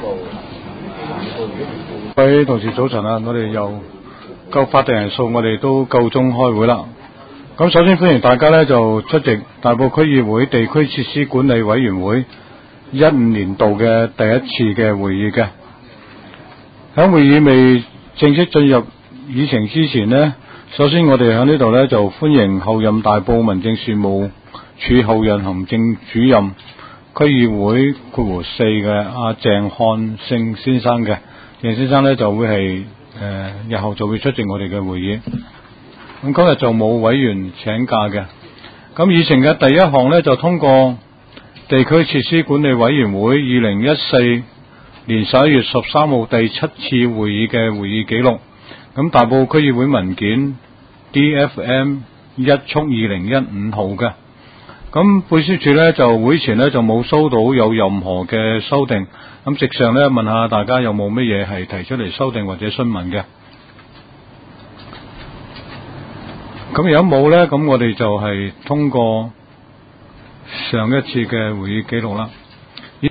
各位同事早晨啊，我哋又夠法定人數，我哋都夠鐘開會啦。咁首先歡迎大家呢就出席大埔區議會地區設施管理委員會15年度嘅第一次嘅會議嘅。喺會議未正式進入議程之前呢，首先我哋喺呢度呢就歡迎候任大埔民政事務處候任行政主任區議會括弧4嘅阿鄭漢勝先生嘅。鄭先生呢就會係日後就會出席我哋嘅會議。咁今日就冇委員請假嘅。咁議程嘅第一項呢，就通過地區設施管理委員會2014年11月13號第7次會議嘅會議記錄。咁大埔區議會文件 DFM1/2015 號嘅。咁秘書處呢，就會前呢，就冇收到有任何嘅修訂。咁直上呢，問下大家有冇乜嘢係提出嚟修訂或者詢問嘅。咁如果冇呢，咁我哋就係通過上一次嘅會議記錄啦。